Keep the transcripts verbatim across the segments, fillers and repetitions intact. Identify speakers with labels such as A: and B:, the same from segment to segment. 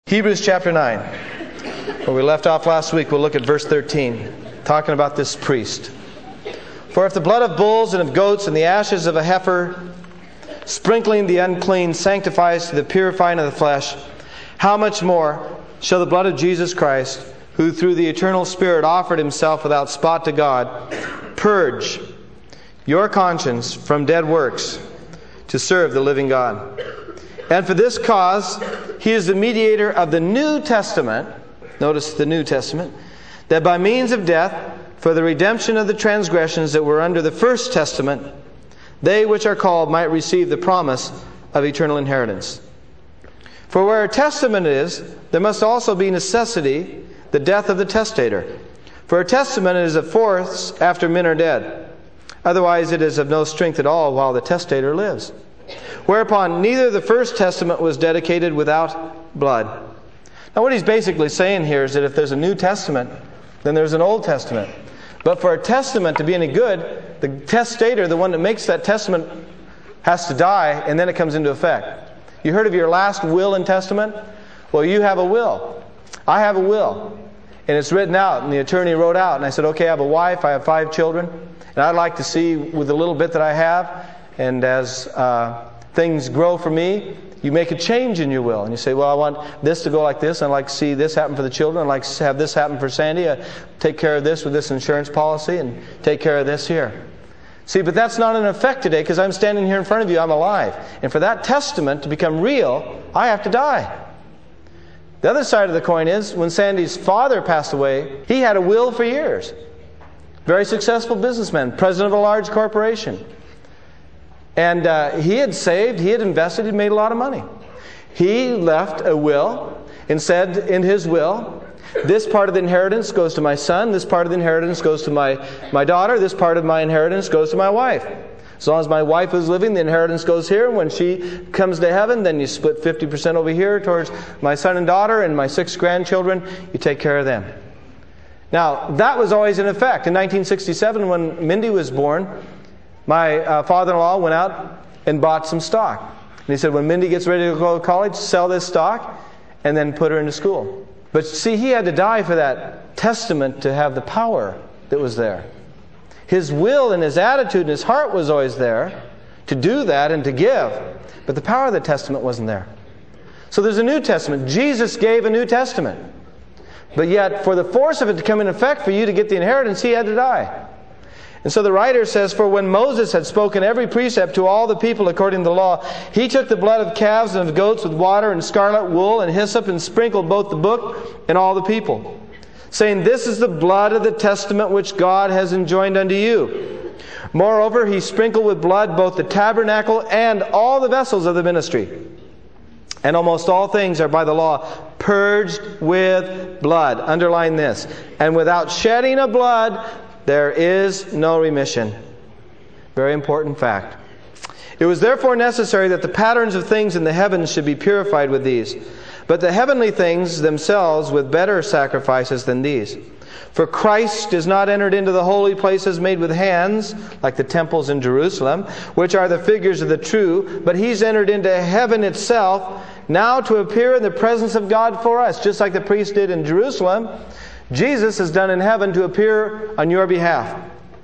A: Hebrews chapter nine. Where we left off last week, we'll look at verse thirteen, talking about this priest. For if the blood of bulls and of goats and the ashes of a heifer, sprinkling the unclean, sanctifies to the purifying of the flesh, how much more shall the blood of Jesus Christ, who through the eternal Spirit offered himself without spot to God, purge your conscience from dead works to serve the living God. And for this cause, he is the mediator of the New Testament. Notice the New Testament. That by means of death, for the redemption of the transgressions that were under the First Testament, they which are called might receive the promise of eternal inheritance. For where a testament is, there must also be necessity, the death of the testator. For a testament is of force after men are dead. Otherwise it is of no strength at all while the testator lives. Whereupon neither the First Testament was dedicated without blood. Now what he's basically saying here is that if there's a New Testament, then there's an Old Testament. But for a testament to be any good, the testator, the one that makes that testament, has to die, and then it comes into effect. You heard of your last will and testament? Well, you have a will. I have a will. And it's written out, and the attorney wrote out, and I said, okay, I have a wife, I have five children, and I'd like to see with the little bit that I have, and as uh, things grow for me, you make a change in your will. And you say, well, I want this to go like this. I'd like to see this happen for the children. I'd like to have this happen for Sandy. I take care of this with this insurance policy and take care of this here. See, but that's not in effect today because I'm standing here in front of you. I'm alive. And for that testament to become real, I have to die. The other side of the coin is when Sandy's father passed away, he had a will for years. Very successful businessman, president of a large corporation. And uh, he had saved, he had invested, he made a lot of money. He left a will and said in his will, this part of the inheritance goes to my son, this part of the inheritance goes to my, my daughter, this part of my inheritance goes to my wife. As long as my wife is living, the inheritance goes here. When she comes to heaven, then you split fifty percent over here towards my son and daughter and my six grandchildren. You take care of them. Now, that was always in effect. In nineteen sixty-seven, when Mindy was born, my uh, father-in-law went out and bought some stock. And he said, when Mindy gets ready to go to college, sell this stock and then put her into school. But see, he had to die for that testament to have the power that was there. His will and his attitude and his heart was always there to do that and to give. But the power of the testament wasn't there. So there's a New Testament. Jesus gave a New Testament. But yet, for the force of it to come in effect for you to get the inheritance, he had to die. And so the writer says, for when Moses had spoken every precept to all the people according to the law, he took the blood of calves and of goats with water and scarlet wool and hyssop and sprinkled both the book and all the people, saying, this is the blood of the testament which God has enjoined unto you. Moreover, he sprinkled with blood both the tabernacle and all the vessels of the ministry. And almost all things are by the law purged with blood. Underline this. And without shedding of blood, there is no remission. Very important fact. It was therefore necessary that the patterns of things in the heavens should be purified with these, but the heavenly things themselves with better sacrifices than these. For Christ is not entered into the holy places made with hands, like the temples in Jerusalem, which are the figures of the true, but he's entered into heaven itself, now to appear in the presence of God for us, just like the priest did in Jerusalem. Jesus has done in heaven to appear on your behalf.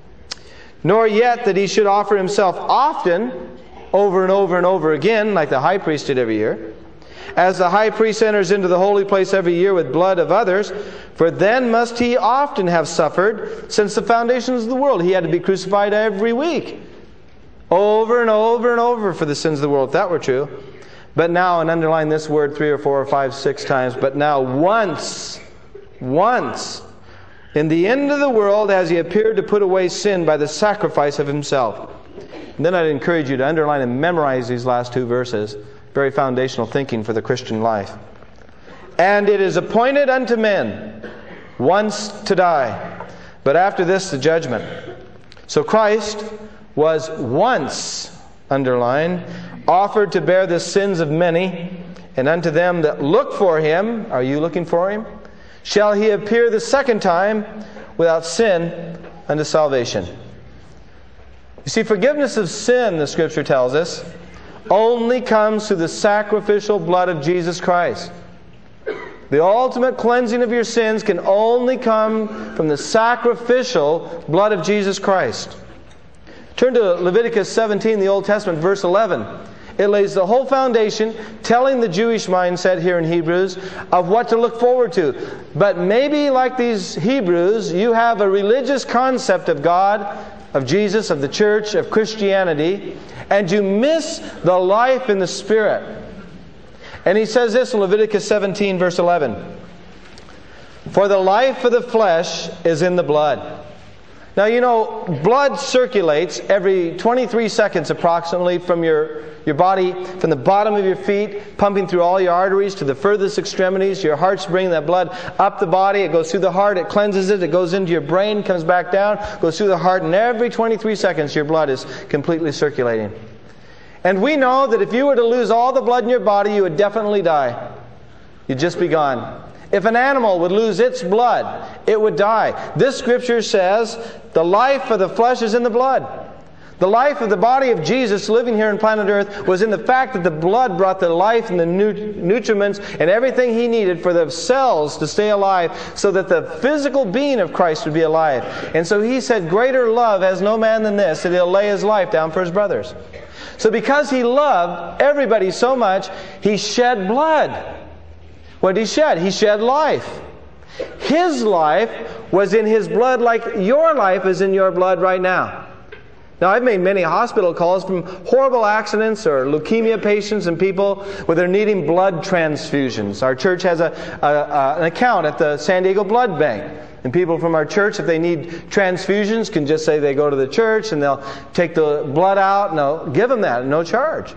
A: Nor yet that he should offer himself often, over and over and over again, like the high priest did every year, as the high priest enters into the holy place every year with blood of others, for then must he often have suffered since the foundations of the world. He had to be crucified every week, over and over and over for the sins of the world, if that were true. But now, and underline this word three or four or five, six times, but now once... Once, in the end of the world, as he appeared to put away sin by the sacrifice of himself. And then I'd encourage you to underline and memorize these last two verses. Very foundational thinking for the Christian life. And it is appointed unto men once to die, but after this the judgment. So Christ was once, underline, offered to bear the sins of many, and unto them that look for him, are you looking for him? Shall he appear the second time without sin unto salvation. You see, forgiveness of sin, the Scripture tells us, only comes through the sacrificial blood of Jesus Christ. The ultimate cleansing of your sins can only come from the sacrificial blood of Jesus Christ. Turn to Leviticus seventeen, the Old Testament, verse eleven. It lays the whole foundation, telling the Jewish mindset here in Hebrews of what to look forward to. But maybe like these Hebrews, you have a religious concept of God, of Jesus, of the church, of Christianity, and you miss the life in the Spirit. And he says this in Leviticus seventeen, verse eleven. For the life of the flesh is in the blood. Now, you know, blood circulates every twenty-three seconds approximately from your, your body, from the bottom of your feet, pumping through all your arteries to the furthest extremities. Your heart's bringing that blood up the body. It goes through the heart. It cleanses it. It goes into your brain, comes back down, goes through the heart. And every twenty-three seconds, your blood is completely circulating. And we know that if you were to lose all the blood in your body, you would definitely die. You'd just be gone. If an animal would lose its blood, it would die. This scripture says the life of the flesh is in the blood. The life of the body of Jesus living here on planet Earth was in the fact that the blood brought the life and the nutriments and everything He needed for the cells to stay alive so that the physical being of Christ would be alive. And so He said, greater love has no man than this, that He'll lay His life down for His brothers. So because He loved everybody so much, He shed blood. What did He shed? He shed life. His life was in His blood like your life is in your blood right now. Now, I've made many hospital calls from horrible accidents or leukemia patients and people where they're needing blood transfusions. Our church has a, a, a, an account at the San Diego Blood Bank. And people from our church, if they need transfusions, can just say they go to the church and they'll take the blood out and they'll give them that at no charge.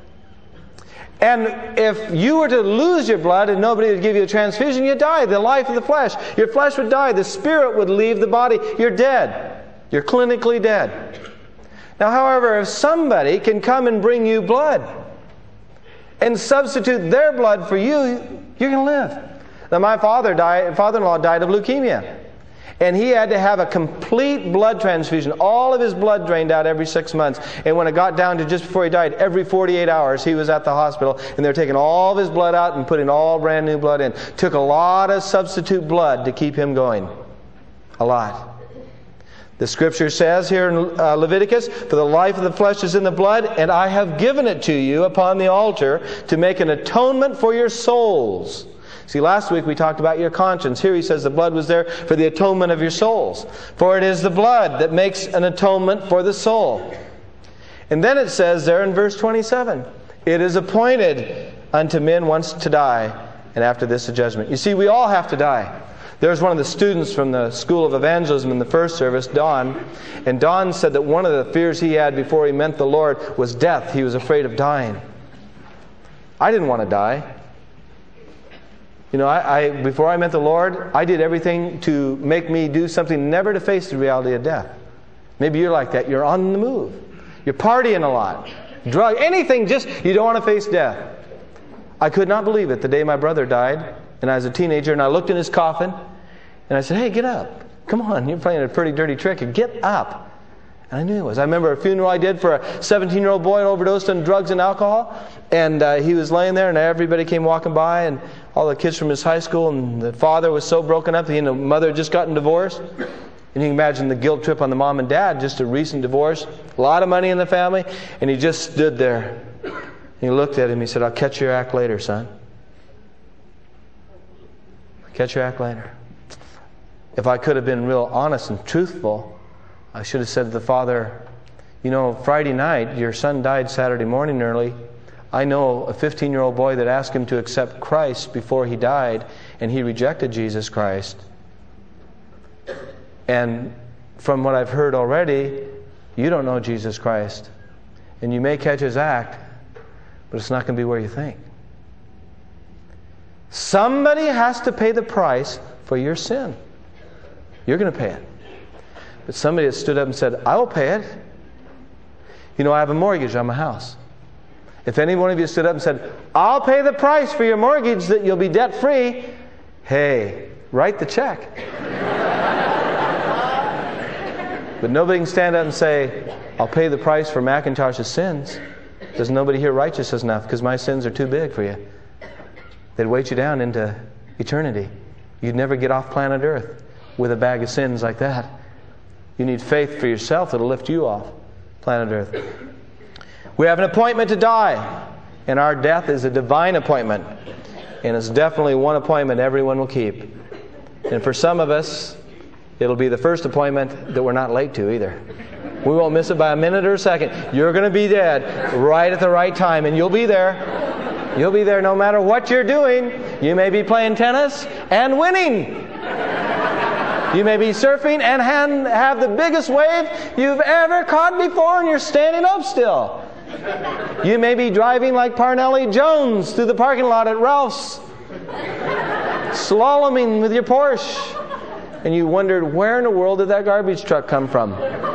A: And if you were to lose your blood and nobody would give you a transfusion, you'd die. The life of the flesh. Your flesh would die. The spirit would leave the body. You're dead. You're clinically dead. Now, however, if somebody can come and bring you blood and substitute their blood for you, you're going to live. Now, my father died, father-in-law died of leukemia. And he had to have a complete blood transfusion. All of his blood drained out every six months. And when it got down to just before he died, every forty-eight hours he was at the hospital. And they're taking all of his blood out and putting all brand new blood in. Took a lot of substitute blood to keep him going. A lot. The scripture says here in uh, Leviticus, for the life of the flesh is in the blood, and I have given it to you upon the altar to make an atonement for your souls. See, last week we talked about your conscience. Here he says the blood was there for the atonement of your souls. For it is the blood that makes an atonement for the soul. And then it says there in verse twenty-seven, it is appointed unto men once to die, and after this a judgment. You see, we all have to die. There's one of the students from the School of Evangelism in the first service, Don, and Don said that one of the fears he had before he met the Lord was death. He was afraid of dying. I didn't want to die. You know, I, I before I met the Lord, I did everything to make me do something never to face the reality of death. Maybe you're like that. You're on the move. You're partying a lot. Drug, anything, just you don't want to face death. I could not believe it the day my brother died, and I was a teenager, and I looked in his coffin, and I said, hey, get up. Come on, you're playing a pretty dirty trick. Get up. And I knew he was. I remember a funeral I did for a seventeen-year-old boy who overdosed on drugs and alcohol, and uh, he was laying there, and everybody came walking by, and all the kids from his high school, and the father was so broken up, he and the mother had just gotten divorced. And you can imagine the guilt trip on the mom and dad, just a recent divorce, a lot of money in the family, and he just stood there. And he looked at him, he said, I'll catch your act later, son. I'll catch your act later. If I could have been real honest and truthful, I should have said to the father, you know, Friday night, your son died Saturday morning early. I know a fifteen-year-old boy that asked him to accept Christ before he died, and he rejected Jesus Christ. And from what I've heard already, you don't know Jesus Christ. And you may catch his act, but it's not going to be where you think. Somebody has to pay the price for your sin. You're going to pay it. But somebody has stood up and said, I will pay it. You know, I have a mortgage on my house. If any one of you stood up and said, I'll pay the price for your mortgage that you'll be debt-free, hey, write the check. But nobody can stand up and say, I'll pay the price for McIntosh's sins. There's nobody here righteous enough because my sins are too big for you. They'd weight you down into eternity. You'd never get off planet Earth with a bag of sins like that. You need faith for yourself that'll lift you off planet Earth. We have an appointment to die, and our death is a divine appointment. And it's definitely one appointment everyone will keep. And for some of us, it'll be the first appointment that we're not late to either. We won't miss it by a minute or a second. You're going to be dead right at the right time, and you'll be there. You'll be there no matter what you're doing. You may be playing tennis and winning. You may be surfing and have the biggest wave you've ever caught before, and you're standing up still. You may be driving like Parnelli Jones through the parking lot at Ralph's, slaloming with your Porsche, and you wondered, where in the world did that garbage truck come from?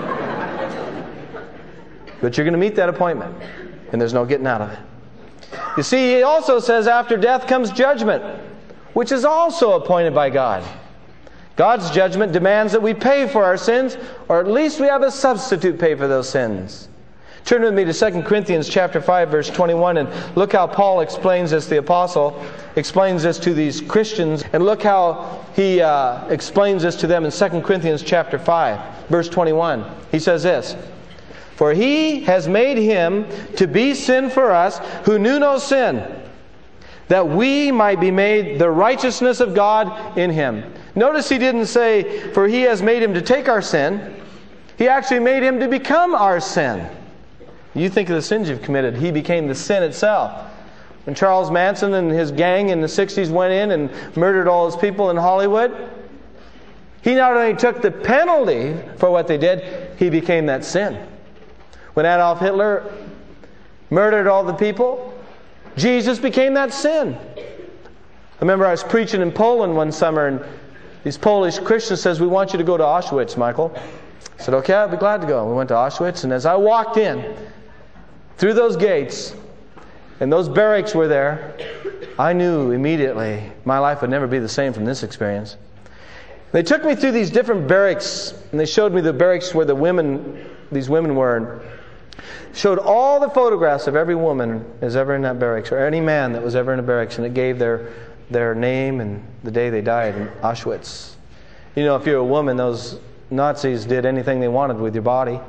A: But you're going to meet that appointment, and there's no getting out of it. You see, he also says after death comes judgment, which is also appointed by God. God's judgment demands that we pay for our sins, or at least we have a substitute pay for those sins. Turn with me to Second Corinthians chapter five, verse twenty-one, and look how Paul explains this, the apostle explains this to these Christians, and look how he uh, explains this to them in Second Corinthians chapter five, verse twenty-one. He says this, "For he has made him to be sin for us who knew no sin, that we might be made the righteousness of God in him." Notice he didn't say, "For he has made him to take our sin." He actually made him to become our sin. You think of the sins you've committed. He became the sin itself. When Charles Manson and his gang in the sixties went in and murdered all his people in Hollywood, he not only took the penalty for what they did, he became that sin. When Adolf Hitler murdered all the people, Jesus became that sin. I remember I was preaching in Poland one summer, and these Polish Christians says, "We want you to go to Auschwitz, Michael." I said, "Okay, I'll be glad to go." We went to Auschwitz, and as I walked in through those gates, and those barracks were there, I knew immediately my life would never be the same from this experience. They took me through these different barracks, and they showed me the barracks where the women, these women were, and showed all the photographs of every woman that was ever in that barracks, or any man that was ever in a barracks, and it gave their their name and the day they died in Auschwitz. You know, if you're a woman, those Nazis did anything they wanted with your body.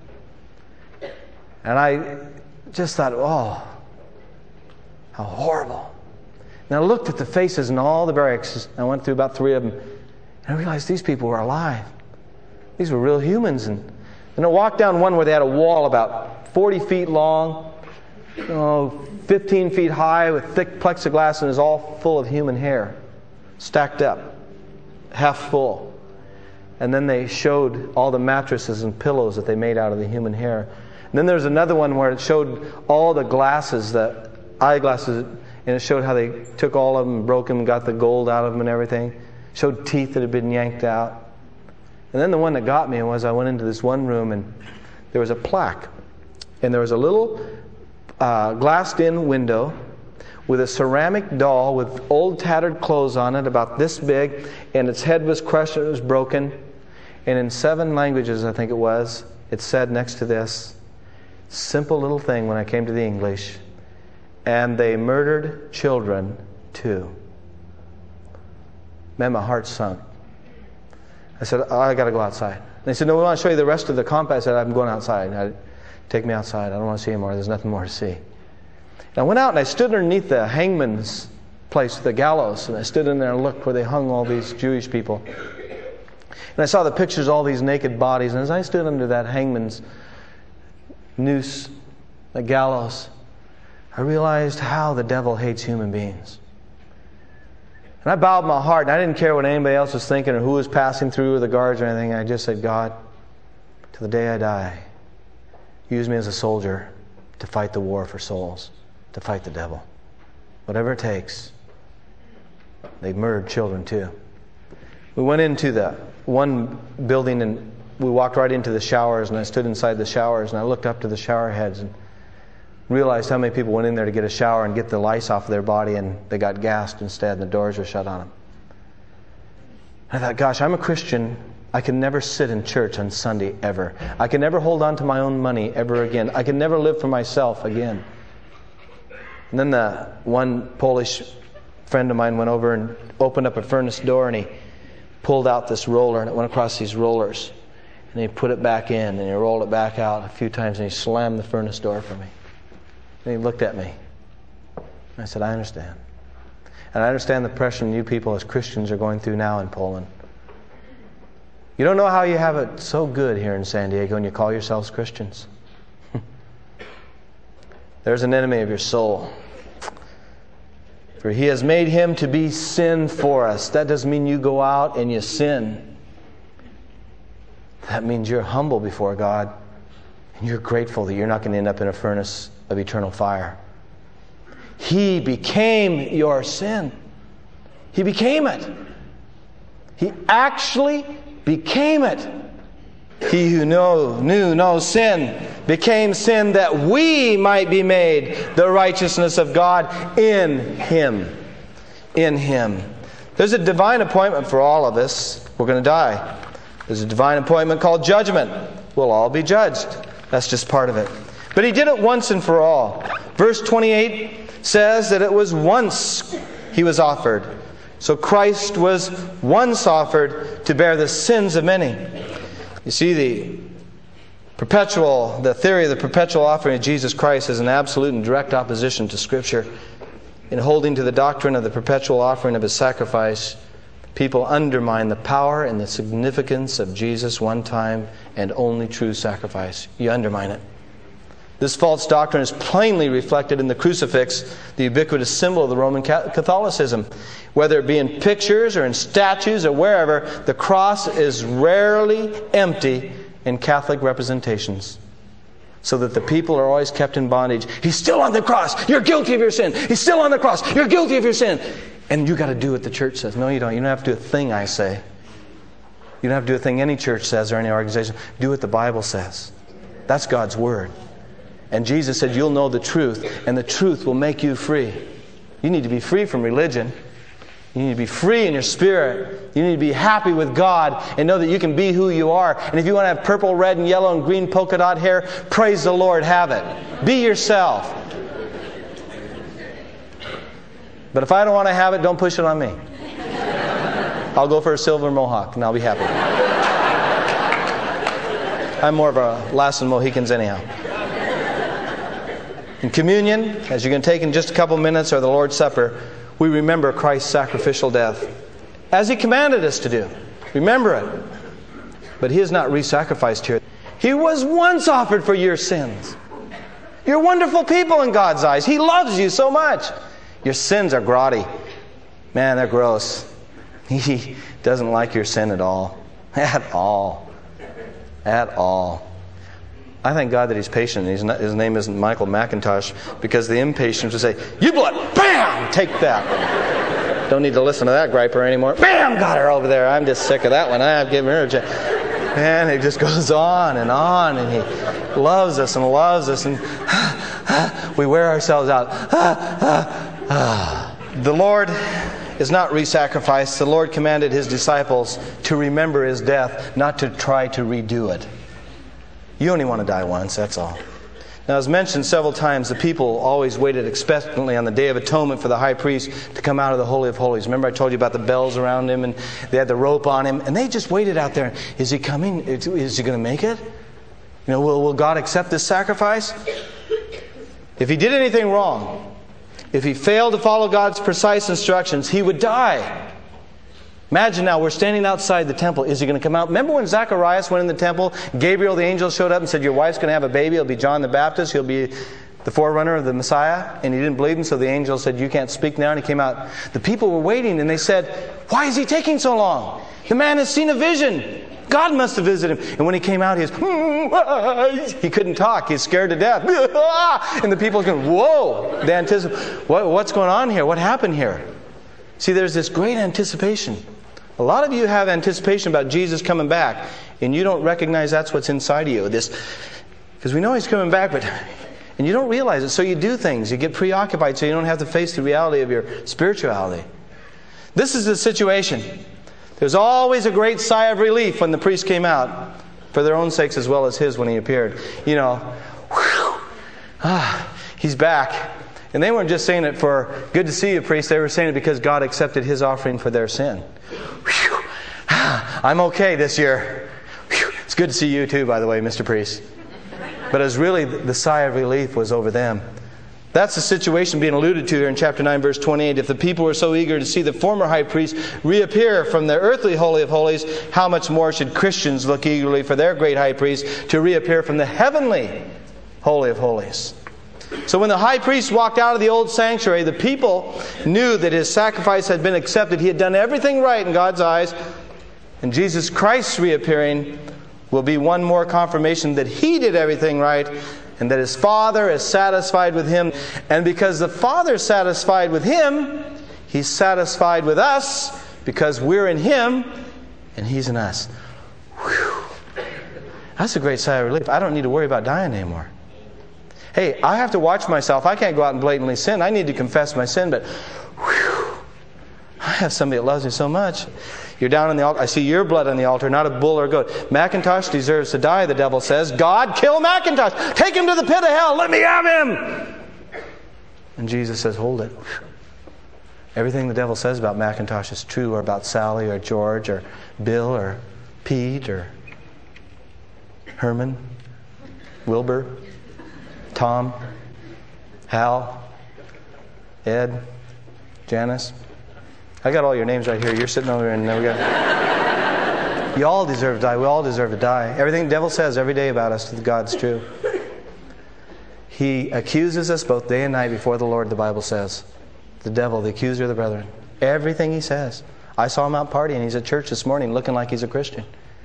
A: And I just thought, oh, how horrible. And I looked at the faces in all the barracks. I went through about three of them, and I realized these people were alive. These were real humans. And then I walked down one where they had a wall about forty feet long, you know, fifteen feet high with thick plexiglass, and it was all full of human hair, stacked up, half full. And then they showed all the mattresses and pillows that they made out of the human hair. And then there was another one where it showed all the glasses, the eyeglasses, and it showed how they took all of them, broke them, got the gold out of them and everything. It showed teeth that had been yanked out. And then the one that got me was I went into this one room, and there was a plaque. And there was a little uh, glassed-in window with a ceramic doll with old tattered clothes on it, about this big, and its head was crushed and it was broken. And in seven languages, I think it was, it said next to this, simple little thing when I came to the English, "And they murdered children too." Man, my heart sunk. I said, oh, I got to go outside. And they said, "No, we want to show you the rest of the compound." I said, "I'm going outside. I, take me outside. I don't want to see anymore. There's nothing more to see." And I went out and I stood underneath the hangman's place, the gallows, and I stood in there and looked where they hung all these Jewish people. And I saw the pictures of all these naked bodies, and as I stood under that hangman's noose, the gallows, I realized how the devil hates human beings. And I bowed my heart, and I didn't care what anybody else was thinking or who was passing through or the guards or anything. I just said, "God, to the day I die, use me as a soldier to fight the war for souls, to fight the devil. Whatever it takes." They murdered children too. We went into the one building, and we walked right into the showers, and I stood inside the showers, and I looked up to the shower heads and realized how many people went in there to get a shower and get the lice off of their body, and they got gassed instead, and the doors were shut on them. I thought, gosh, I'm a Christian. I can never sit in church on Sunday ever. I can never hold on to my own money ever again. I can never live for myself again. And then the one Polish A friend of mine went over and opened up a furnace door, and he pulled out this roller, and it went across these rollers. And he put it back in, and he rolled it back out a few times, and he slammed the furnace door for me. And he looked at me. And I said, I understand. And I understand the pressure you people as Christians are going through now in Poland. You don't know how you have it so good here in San Diego and you call yourselves Christians. There's an enemy of your soul. For he has made him to be sin for us. That doesn't mean you go out and you sin. That means you're humble before God. And you're grateful that you're not going to end up in a furnace of eternal fire. He became your sin. He became it. He actually became it. He who know, knew no sin became sin that we might be made the righteousness of God in Him. In Him. There's a divine appointment for all of us. We're going to die. There's a divine appointment called judgment. We'll all be judged. That's just part of it. But He did it once and for all. Verse twenty-eight says that it was once He was offered. So Christ was once offered to bear the sins of many. You see, the perpetual, the theory of the perpetual offering of Jesus Christ is an absolute and direct opposition to Scripture. In holding to the doctrine of the perpetual offering of His sacrifice, people undermine the power and the significance of Jesus' one-time and only true sacrifice. You undermine it. This false doctrine is plainly reflected in the crucifix, the ubiquitous symbol of the Roman Catholicism. Whether it be in pictures or in statues or wherever, the cross is rarely empty in Catholic representations. So that the people are always kept in bondage. He's still on the cross. You're guilty of your sin. He's still on the cross. You're guilty of your sin. And you got to do what the church says. No, you don't. You don't have to do a thing I say. You don't have to do a thing any church says or any organization. Do what the Bible says. That's God's Word. And Jesus said, you'll know the truth, and the truth will make you free. You need to be free from religion. You need to be free in your spirit. You need to be happy with God and know that you can be who you are. And if you want to have purple, red, and yellow, and green polka dot hair, praise the Lord, have it. Be yourself. But if I don't want to have it, don't push it on me. I'll go for a silver mohawk, and I'll be happy. I'm more of a Lassen Mohicans anyhow. In communion, as you're going to take in just a couple minutes, or the Lord's Supper, we remember Christ's sacrificial death, as He commanded us to do. Remember it. But He is not re-sacrificed here. He was once offered for your sins. You're wonderful people in God's eyes. He loves you so much. Your sins are grotty. Man, they're gross. He doesn't like your sin at all. At all. At all. I thank God that He's patient. He's not, his name isn't Michael McIntosh, because the impatience would say, you blood, bam, take that. Don't need to listen to that griper anymore. Bam, got her over there. I'm just sick of that one. I've given her a chance. And it just goes on and on, and He loves us and loves us, and we wear ourselves out. The Lord is not re-sacrificed. The Lord commanded His disciples to remember His death, not to try to redo it. You only want to die once, that's all. Now, as mentioned several times, the people always waited expectantly on the Day of Atonement for the high priest to come out of the Holy of Holies. Remember I told you about the bells around Him, and they had the rope on Him, and they just waited out there. Is He coming? Is He going to make it? You know, will, will God accept this sacrifice? If He did anything wrong, if He failed to follow God's precise instructions, He would die. Imagine now, we're standing outside the temple. Is He going to come out? Remember when Zacharias went in the temple? Gabriel, the angel, showed up and said, your wife's going to have a baby. It'll be John the Baptist. He'll be the forerunner of the Messiah. And he didn't believe him, so the angel said, you can't speak now. And he came out. The people were waiting, and they said, why is he taking so long? The man has seen a vision. God must have visited him. And when he came out, he was, he couldn't talk. He's scared to death. And the people are going, whoa. They anticipate, what, what's going on here? What happened here? See, there's this great anticipation. A lot of you have anticipation about Jesus coming back, and you don't recognize that's what's inside of you. This, because we know He's coming back, but and you don't realize it, so you do things. You get preoccupied, so you don't have to face the reality of your spirituality. This is the situation. There's always a great sigh of relief when the priest came out, for their own sakes as well as His when He appeared. You know, whew, ah, He's back. And they weren't just saying it for, good to see you, priest. They were saying it because God accepted his offering for their sin. Whew. I'm okay this year. Whew. It's good to see you too, by the way, Mister Priest. But it was really, the sigh of relief was over them. That's the situation being alluded to here in chapter nine, verse twenty-eight. If the people were so eager to see the former high priest reappear from the earthly Holy of Holies, how much more should Christians look eagerly for their great high priest to reappear from the heavenly Holy of Holies? So when the high priest walked out of the old sanctuary, the people knew that his sacrifice had been accepted. He had done everything right in God's eyes. And Jesus Christ's reappearing will be one more confirmation that he did everything right, and that his Father is satisfied with him. And because the Father is satisfied with him, he's satisfied with us because we're in him and he's in us. Whew. That's a great sigh of relief. I don't need to worry about dying anymore. Hey, I have to watch myself. I can't go out and blatantly sin. I need to confess my sin, but whew, I have somebody that loves me so much. You're down on the altar. I see your blood on the altar, not a bull or a goat. Macintosh deserves to die, the devil says. God, kill Macintosh. Take him to the pit of hell. Let me have him. And Jesus says, hold it. Everything the devil says about Macintosh is true, or about Sally or George or Bill or Pete or Herman, Wilbur, Tom, Hal, Ed, Janice. I got all your names right here. You're sitting over there and we got... You all deserve to die. We all deserve to die. Everything the devil says every day about us, God's true. He accuses us both day and night before the Lord, the Bible says. The devil, the accuser of the brethren. Everything he says. I saw him out partying. He's at church this morning looking like he's a Christian.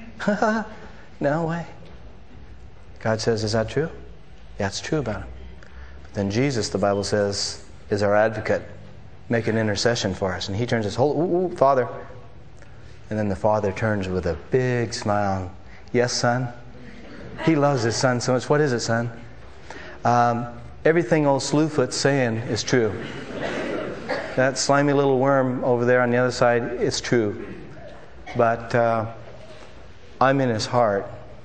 A: No way. God says, is that true? Yeah, it's true about him. But then Jesus, the Bible says, is our advocate, making intercession for us. And he turns his whole, ooh, ooh, Father. And then the Father turns with a big smile. Yes, son? He loves his son so much. What is it, son? Um, everything old Slewfoot's saying is true. That slimy little worm over there on the other side, it's true. But uh, I'm in his heart.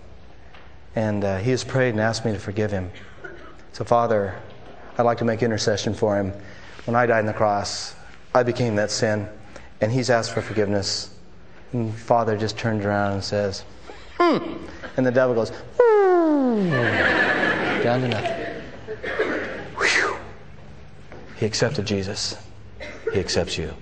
A: And uh, he has prayed and asked me to forgive him. So, Father, I'd like to make intercession for him. When I died on the cross, I became that sin. And he's asked for forgiveness. And Father just turns around and says, hmm. And the devil goes, hmm. Down to nothing. Whew. He accepted Jesus. He accepts you.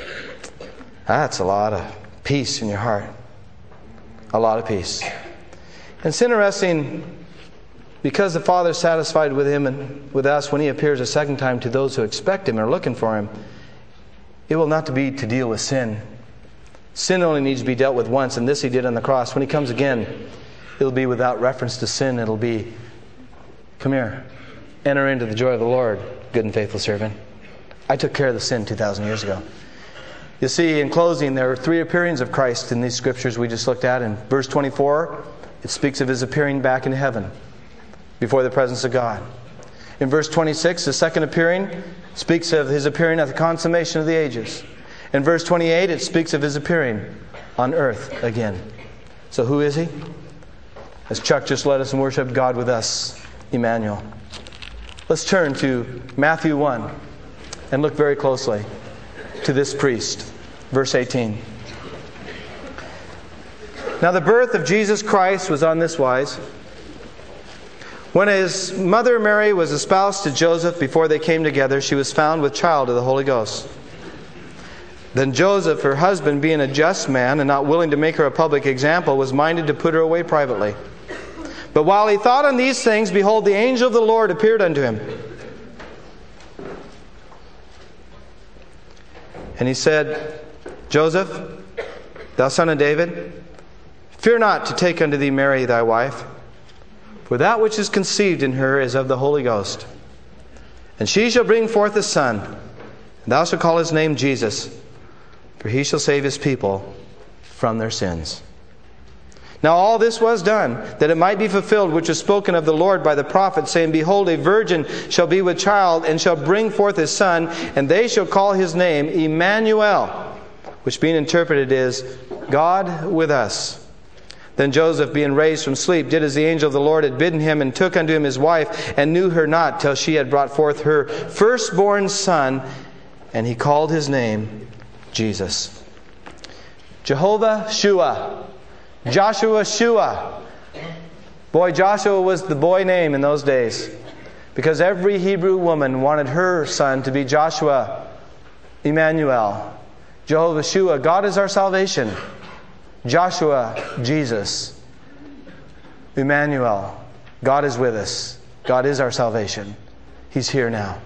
A: That's a lot of peace in your heart. A lot of peace. And it's interesting, because the Father is satisfied with him and with us when he appears a second time to those who expect him or are looking for him, it will not be to deal with sin. Sin only needs to be dealt with once, and this he did on the cross. When he comes again, it'll be without reference to sin. It'll be, come here, enter into the joy of the Lord, good and faithful servant. I took care of the sin two thousand years ago. You see, in closing, there are three appearings of Christ in these scriptures we just looked at. In verse twenty-four, it speaks of his appearing back in heaven before the presence of God. In verse twenty-six, the second appearing speaks of his appearing at the consummation of the ages. In verse twenty-eight, it speaks of his appearing on earth again. So who is he? As Chuck just led us in worship, God with us, Emmanuel. Let's turn to Matthew one and look very closely to this priest. Verse eighteen. Now the birth of Jesus Christ was on this wise. When his mother Mary was espoused to Joseph, before they came together, she was found with child of the Holy Ghost. Then Joseph, her husband, being a just man and not willing to make her a public example, was minded to put her away privately. But while he thought on these things, behold, the angel of the Lord appeared unto him. And he said, Joseph, thou son of David, fear not to take unto thee Mary thy wife, for that which is conceived in her is of the Holy Ghost. And she shall bring forth a son, and thou shalt call his name Jesus, for he shall save his people from their sins. Now all this was done, that it might be fulfilled which was spoken of the Lord by the prophet, saying, Behold, a virgin shall be with child, and shall bring forth a son, and they shall call his name Emmanuel, which being interpreted is, God with us. Then Joseph, being raised from sleep, did as the angel of the Lord had bidden him, and took unto him his wife, and knew her not till she had brought forth her firstborn son, and he called his name Jesus. Jehovah Shua. Joshua Shua. Boy, Joshua was the boy name in those days, because every Hebrew woman wanted her son to be Joshua, Emmanuel. Jehovah Shua, God is our salvation. Joshua, Jesus. Emmanuel, God is with us. God is our salvation. He's here now.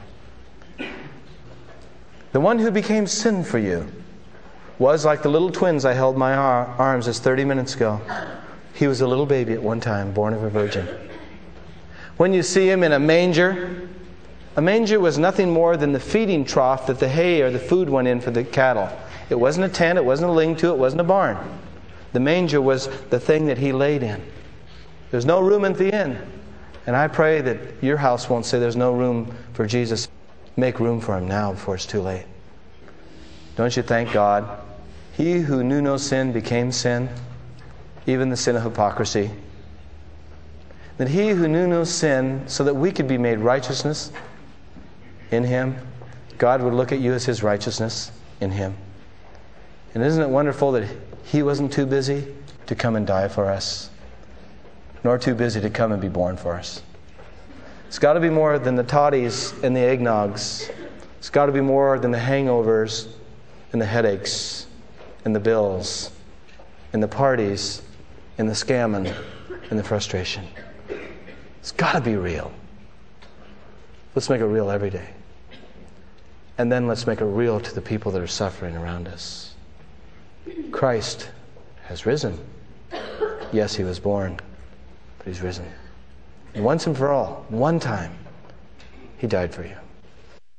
A: The one who became sin for you was like the little twins I held in my arms just thirty minutes ago. He was a little baby at one time, born of a virgin. When you see him in a manger, a manger was nothing more than the feeding trough that the hay or the food went in for the cattle. It wasn't a tent, it wasn't a lean-to, it wasn't a barn. The manger was the thing that he laid in. There's no room at the inn. And I pray that your house won't say there's no room for Jesus. Make room for him now before it's too late. Don't you thank God? He who knew no sin became sin, even the sin of hypocrisy. That he who knew no sin, so that we could be made righteousness in him, God would look at you as his righteousness in him. And isn't it wonderful that he wasn't too busy to come and die for us, nor too busy to come and be born for us? It's got to be more than the toddies and the eggnogs. It's got to be more than the hangovers and the headaches and the bills and the parties and the scamming and the frustration. It's got to be real. Let's make it real every day. And then let's make it real to the people that are suffering around us. Christ has risen. Yes, he was born, but he's risen. And once and for all, one time, he died for you.